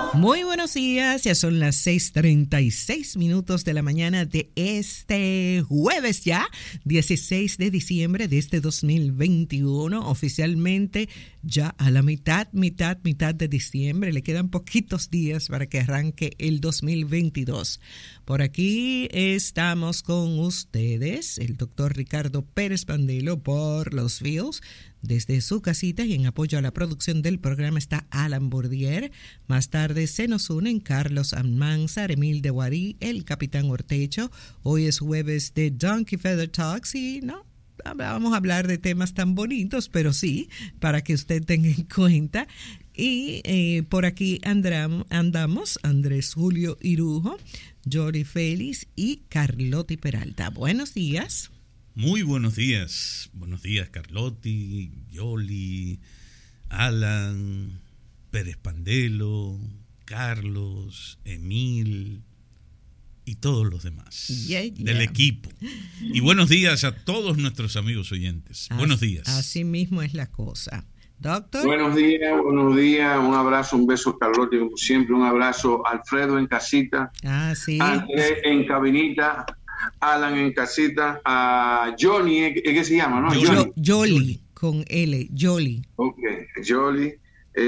Muy buenos días, ya son las 6:36 de la mañana de este jueves ya, 16 de diciembre de este 2021, oficialmente ya a la mitad de diciembre, le quedan poquitos días para que arranque el 2022. Por aquí estamos con ustedes, el doctor Ricardo Pérez Pandelo por los Fields, desde su casita, y en apoyo a la producción del programa está Alan Bourdier. Más tarde se nos unen Carlos Almanzar, Emil de Guarí, el Capitán Ortecho. Hoy es jueves de Donkey Feather Talks y no vamos a hablar de temas tan bonitos, pero sí, para que usted tenga en cuenta. Y por aquí andamos Andrés Julio Irujo, Jory Félix y Carlotti Peralta. Buenos días. Muy buenos días Carlotti, Yoli, Alan, Pérez Pandelo, Carlos, Emil y todos los demás del equipo. Y buenos días a todos nuestros amigos oyentes. Buenos días. Así mismo es la cosa. Doctor. Buenos días, un abrazo, un beso Carlotti, como siempre, un abrazo Alfredo en casita, sí. Andrés en cabinita, Alan en casita, a Johnny, ¿qué se llama, no? Jolie, con L, Jolie. Ok, Jolie.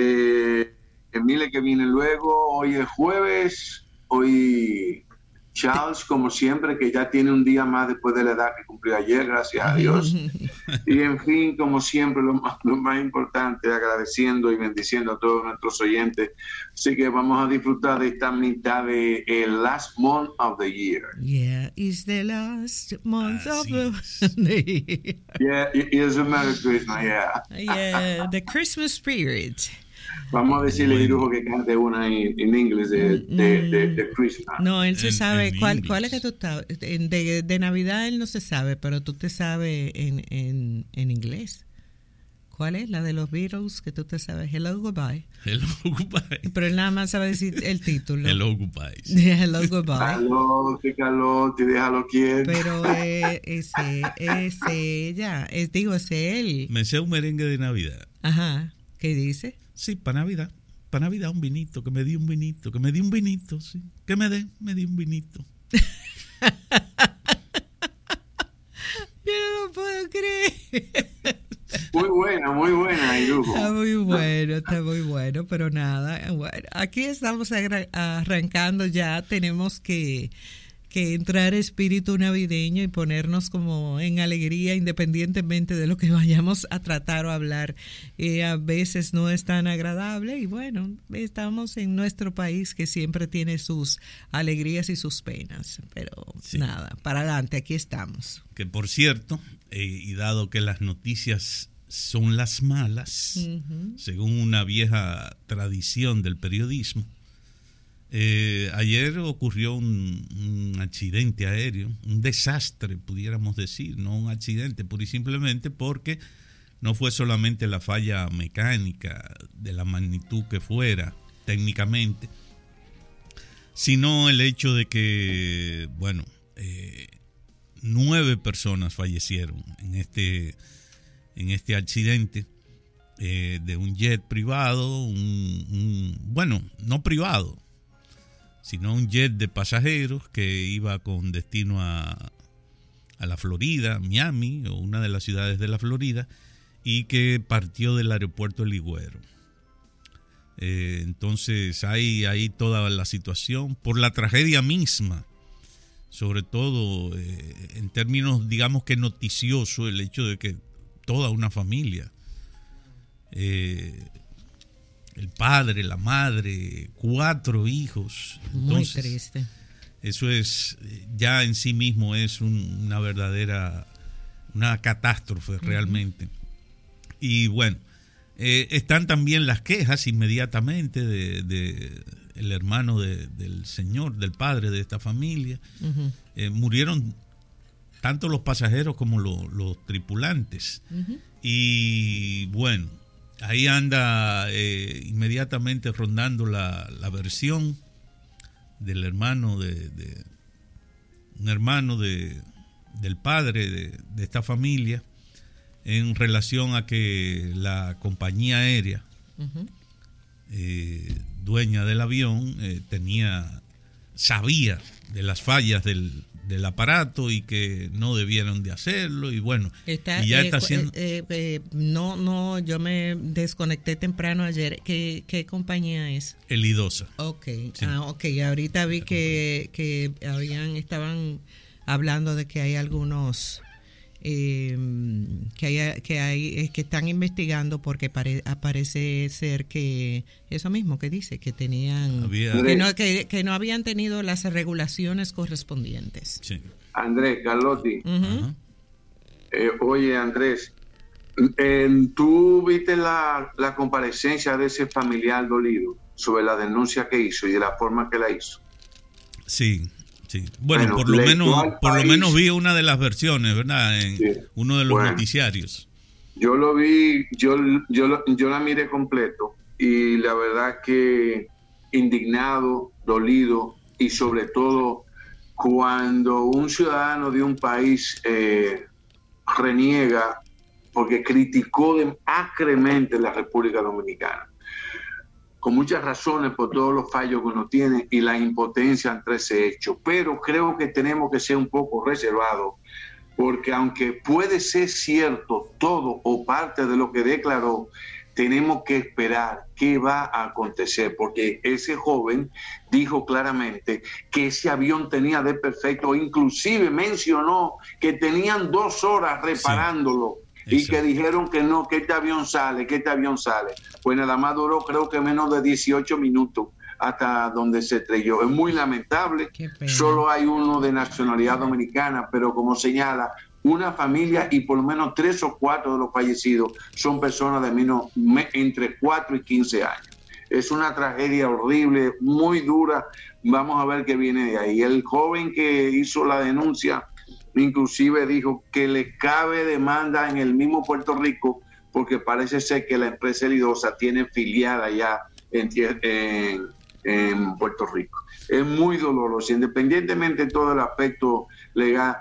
Emile que viene luego, hoy es jueves, hoy Charles, como siempre, que ya tiene un día más después de la edad que cumplió ayer, gracias a Dios. Y en fin, como siempre, lo más importante, agradeciendo y bendiciendo a todos nuestros oyentes. Así que vamos a disfrutar de esta mitad de el last month of the year. Yeah, it's the last month of the year. Yeah, it's a Merry Christmas, yeah. Yeah, the Christmas spirit. Vamos a decirle a Irujo que cante una en inglés de Christmas. No, él se sabe. ¿Cuál es que tú estás? De Navidad él no se sabe, pero tú te sabes en inglés. ¿Cuál es? La de los Beatles, que tú te sabes. Hello, goodbye. Hello, goodbye. Pero él nada más sabe decir el título. Hello, goodbye. Hello, goodbye. Carlotti, déjalo quieto. Pero ese ella. Es él. Me sé un merengue de Navidad. Ajá. ¿Qué dice? Sí, para Navidad un vinito, que me di un vinito, sí. Que me di un vinito. Yo no lo puedo creer. Muy buena, Irujo. Está muy bueno, pero nada. Bueno, aquí estamos arrancando ya, tenemos que entrar espíritu navideño y ponernos como en alegría independientemente de lo que vayamos a tratar o hablar. A veces no es tan agradable y bueno, estamos en nuestro país que siempre tiene sus alegrías y sus penas, pero sí. Nada, para adelante, aquí estamos. Que por cierto, y dado que las noticias son las malas, según una vieja tradición del periodismo, ayer ocurrió un accidente aéreo, un desastre, pudiéramos decir, no un accidente, pura y simplemente porque no fue solamente la falla mecánica de la magnitud que fuera técnicamente, sino el hecho de que, 9 personas fallecieron en este accidente de un jet privado, no privado, sino un jet de pasajeros que iba con destino a la Florida, Miami, o una de las ciudades de la Florida, y que partió del aeropuerto de Ligüero. Entonces hay ahí toda la situación, por la tragedia misma, sobre todo en términos, digamos que noticioso, el hecho de que toda una familia, el padre, la madre, 4 hijos. Entonces, muy triste. Eso es, ya en sí mismo es una catástrofe realmente. Y bueno, están también las quejas inmediatamente de el hermano del señor, del padre de esta familia. Murieron tanto los pasajeros como los tripulantes. Y bueno, ahí anda inmediatamente rondando la versión del hermano un hermano del padre de esta familia, en relación a que la compañía aérea dueña del avión sabía de las fallas del aparato y que no debieron de hacerlo, y bueno, y ya está haciendo... No, yo me desconecté temprano ayer. ¿Qué compañía es? El IDOSA. Ok, Sí. Ok, ahorita vi que estaban hablando de que hay algunos... que están investigando porque parece ser que eso mismo que dice, que tenían que no habían tenido las regulaciones correspondientes. Sí. Andrés, Carlotti. Uh-huh. Oye, Andrés, ¿tú viste la comparecencia de ese familiar dolido sobre la denuncia que hizo y de la forma que la hizo? Sí. Sí. Bueno, por lo menos vi una de las versiones, ¿verdad? En uno de los noticiarios. Yo lo vi, yo la miré completo y la verdad que indignado, dolido, y sobre todo cuando un ciudadano de un país reniega porque criticó acremente la República Dominicana, con muchas razones por todos los fallos que uno tiene y la impotencia ante ese hecho. Pero creo que tenemos que ser un poco reservados, porque aunque puede ser cierto todo o parte de lo que declaró, tenemos que esperar qué va a acontecer, porque ese joven dijo claramente que ese avión tenía de perfecto, inclusive mencionó que tenían 2 horas reparándolo. Sí. Y que dijeron que no, que este avión sale. Pues nada más duró creo que menos de 18 minutos hasta donde se estrelló. Es muy lamentable, solo hay uno de nacionalidad dominicana, pero como señala, una familia y por lo menos 3 o 4 de los fallecidos son personas de entre 4 y 15 años. Es una tragedia horrible, muy dura. Vamos a ver qué viene de ahí. El joven que hizo la denuncia inclusive dijo que le cabe demanda en el mismo Puerto Rico, porque parece ser que la empresa IDOSA tiene filial allá en Puerto Rico. Es muy doloroso, independientemente de todo el aspecto legal,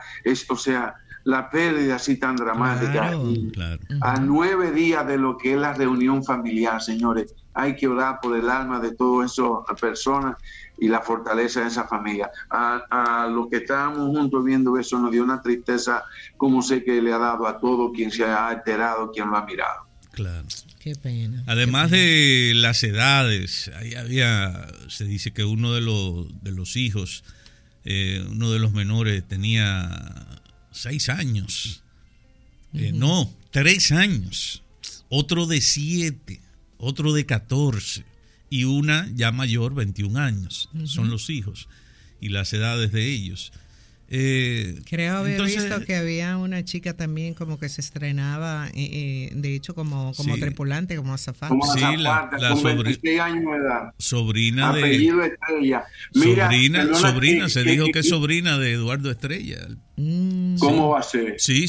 la pérdida así tan dramática. Claro. A 9 días de lo que es la reunión familiar, señores, hay que orar por el alma de todas esas personas y la fortaleza de esa familia. A los que estábamos juntos viendo eso nos dio una tristeza, como sé que le ha dado a todo quien se ha alterado, quien lo ha mirado. Claro. Qué pena. Además de las edades, ahí se dice que uno de los hijos, uno de los menores tenía 6 años. No, 3 años. Otro de 7, otro de 14. Y una ya mayor, 21 años, son los hijos y las edades de ellos. Creo haber visto que había una chica también como que se estrenaba, de hecho como tripulante, como azafata. Sí, con 26 años de edad. Sobrina apellido Estrella. Sobrina, se dijo que es sobrina de Eduardo Estrella. ¿Cómo va a ser? Sí,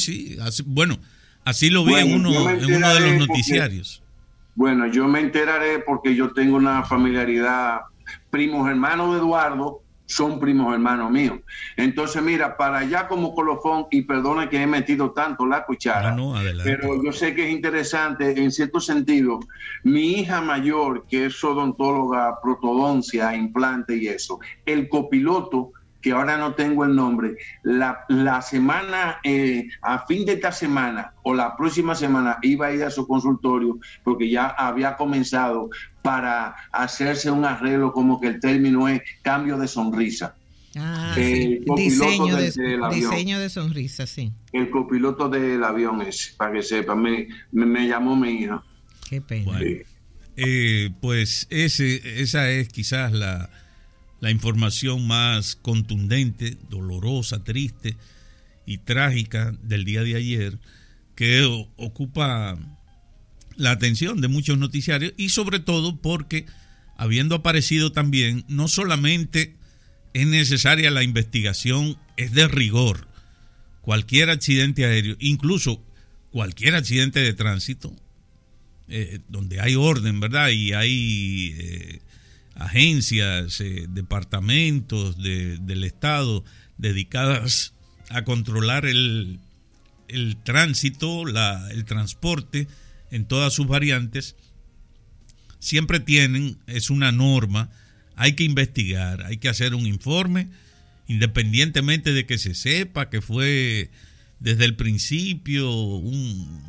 así lo vi en uno de los noticiarios. Bueno, yo me enteraré porque yo tengo una familiaridad. Primos hermanos de Eduardo son primos hermanos míos. Entonces, mira, para allá como colofón, y perdona que he metido tanto la cuchara, pero yo sé que es interesante en cierto sentido. Mi hija mayor, que es odontóloga, protodoncia, implante y eso, el copiloto, que ahora no tengo el nombre, la semana, a fin de esta semana o la próxima semana iba a ir a su consultorio porque ya había comenzado para hacerse un arreglo, como que el término es cambio de sonrisa. Sí. Diseño de sonrisa, sí. El copiloto del avión ese, para que sepa, me llamó mi hija. Qué pena. Bueno, pues esa es quizás la información más contundente, dolorosa, triste y trágica del día de ayer, que ocupa la atención de muchos noticiarios, y sobre todo porque, habiendo aparecido también, no solamente es necesaria la investigación, es de rigor. Cualquier accidente aéreo, incluso cualquier accidente de tránsito, donde hay orden, ¿verdad? Y hay agencias, departamentos del Estado dedicadas a controlar el tránsito, el transporte en todas sus variantes, siempre es una norma, hay que investigar, hay que hacer un informe, independientemente de que se sepa que fue desde el principio un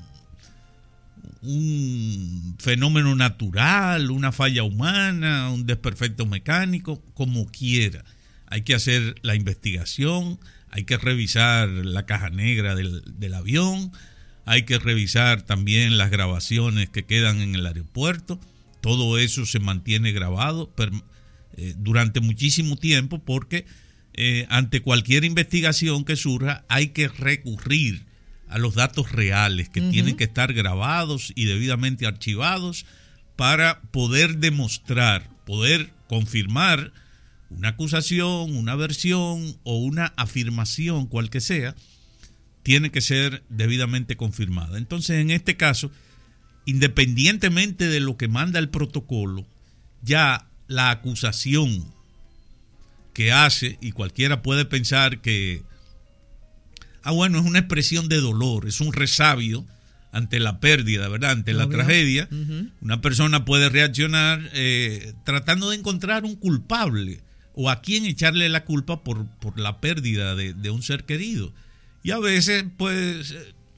fenómeno natural, una falla humana, un desperfecto mecánico, como quiera. Hay que hacer la investigación, hay que revisar la caja negra del avión, hay que revisar también las grabaciones que quedan en el aeropuerto. Todo eso se mantiene grabado durante muchísimo tiempo porque ante cualquier investigación que surja hay que recurrir a los datos reales que tienen que estar grabados y debidamente archivados para poder demostrar, poder confirmar una acusación, una versión o una afirmación, cual que sea, tiene que ser debidamente confirmada. Entonces, en este caso, independientemente de lo que manda el protocolo, ya la acusación que hace, y cualquiera puede pensar que bueno, es una expresión de dolor, es un resabio ante la pérdida, ¿verdad? Ante la tragedia. Una persona puede reaccionar tratando de encontrar un culpable o a quién echarle la culpa por la pérdida de un ser querido. Y a veces, pues,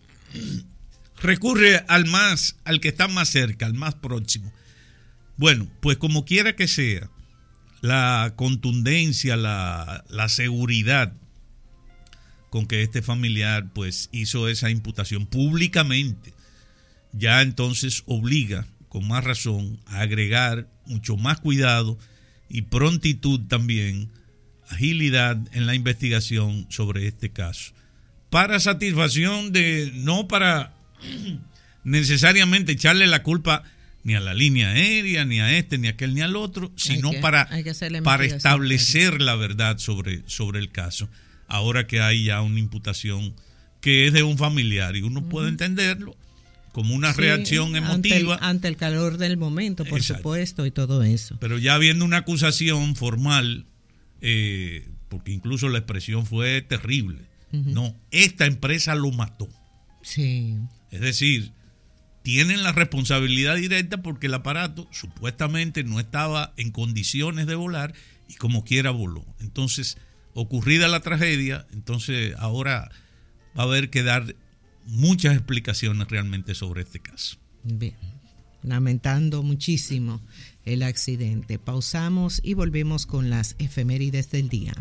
recurre al que está más cerca, al más próximo. Bueno, pues como quiera que sea, la contundencia, la seguridad con que este familiar pues hizo esa imputación públicamente, ya entonces obliga con más razón a agregar mucho más cuidado y prontitud también, agilidad en la investigación sobre este caso, para satisfacción no para necesariamente echarle la culpa ni a la línea aérea, ni a este, ni a aquel, ni al otro, sino para establecer la verdad sobre el caso. Ahora que hay ya una imputación que es de un familiar y uno puede entenderlo como una reacción emotiva. Ante el calor del momento, por supuesto, y todo eso. Pero ya habiendo una acusación formal, porque incluso la expresión fue terrible. No, esta empresa lo mató. Sí. Es decir, tienen la responsabilidad directa porque el aparato supuestamente no estaba en condiciones de volar y como quiera voló. Entonces, ocurrida la tragedia, entonces ahora va a haber que dar muchas explicaciones realmente sobre este caso. Bien, lamentando muchísimo el accidente. Pausamos y volvemos con las efemérides del día.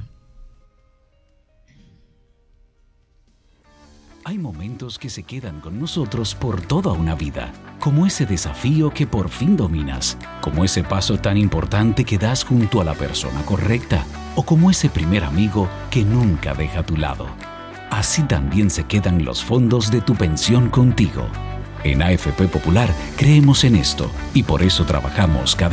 Hay momentos que se quedan con nosotros por toda una vida, como ese desafío que por fin dominas, como ese paso tan importante que das junto a la persona correcta, o como ese primer amigo que nunca deja a tu lado. Así también se quedan los fondos de tu pensión contigo. En AFP Popular creemos en esto y por eso trabajamos cada